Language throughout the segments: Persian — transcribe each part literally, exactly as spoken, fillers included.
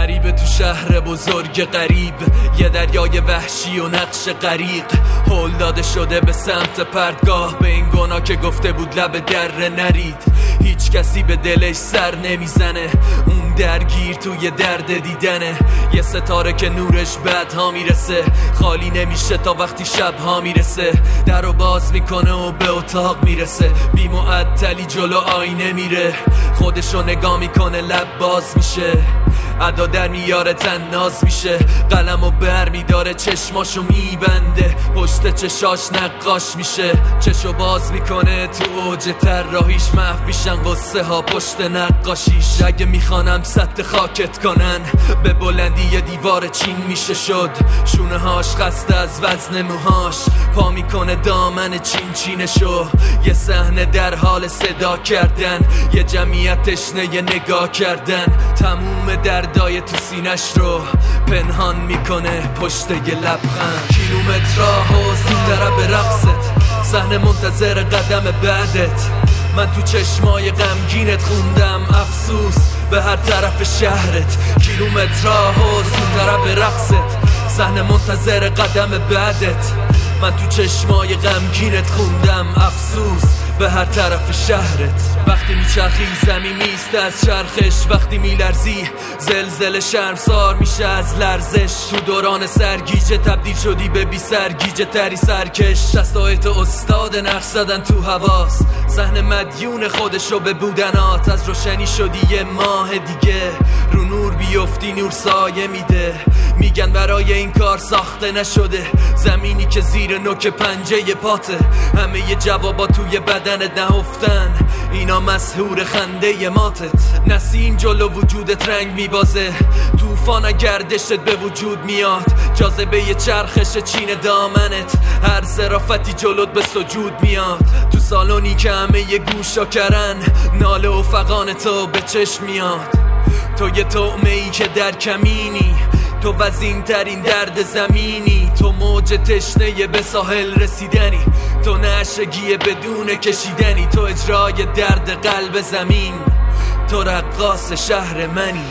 غریبه تو شهر بزرگ غریب، یه دریای وحشی و نقش غریق. هول داده شده به سمت پرتگاه، به این گناه که گفته بود لب در نرید. هیچ کسی به دلش سر نمیزنه، اون درگیر توی درد دیدنه. یه ستاره که نورش بعدها میرسه، خالی نمیشه تا وقتی شبها میرسه. در رو باز میکنه و به اتاق میرسه، بی معطلی جلو آینه میره. خودشو نگاه میکنه، لب باز میشه، ادا در میاره، تناز میشه. قلم و بر میداره، چشماشو میبنده، پشت چشاش نقاش میشه. چشو باز میکنه، تو اوج طراحیش محو میشن قصه ها پشت نقاشیش. اگه میخوانم سطح خاکت کنن، به بلندی یه دیوار چین میشه شد. شونه هاش خسته از وزن موهاش، پا میکنه دامن چین چینشو. یه صحنه در حال صدا کردن، یه جمعیت تشنه نگاه کردن. تموم دردای تو سینش رو پنهان میکنه پشت یه لبخند. کیلومترها و زودتر به رقصت، صحنه منتظر قدم بعدت. من تو چشمای غمگینت خوندم افسوس به هر طرف شهرت. کیلومترها و زودتر به رقصت، صحنه منتظر قدم بعدت. من تو چشمای غمگینت خوندم افسوس به هر طرف شهرت. وقتی میچرخی زمین میسته از چرخش، وقتی میلرزی زلزله شرمسار میشه از لرزش. تو دوران سرگیجه تبدیل شدی به بی سرگیجه تری سرکش. دستایت استاد نقش زدن تو حواس، صحنه مدیون خودشو به بودنات. از روشنی شدی یه ماه دیگه، رو نور بیفتی نور سایه میده. میگن برای این کار ساخته نشده، زمینی که زیر نوک پنجه پاته. همه ی جوابا توی بدنت نهفتن، اینا مسحور خنده ماتت. نسیم جلو وجودت رنگ میبازه، طوفان گردشت به وجود میاد. جاذبه ی چرخش چین دامنت، هر ظرافتی جلوت به سجود میاد. تو سالونی که همه ی گوشا کرن، ناله و فغان تو به چشم میاد. تو یه طعمه ای که در کمینی، تو وزین ترین درد زمینی. تو موج تشنه به ساحل رسیدنی، تو نشگی بدون کشیدنی. تو اجرای درد قلب زمین، تو رقاص شهر منی.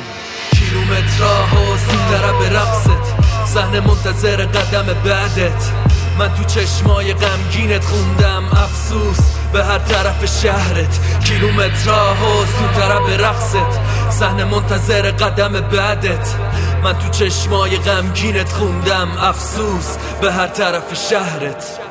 کیلومترها و زودتر به رقصت، صحنه منتظر قدم بعدت. من تو چشمای غمگینت خوندم افسوس به هر طرف شهرت. کیلومترها و زودتر به رقصت، صحنه منتظر قدم بعدت. من تو چشمای غمگینت خوندم افسوس به هر طرف شهرت.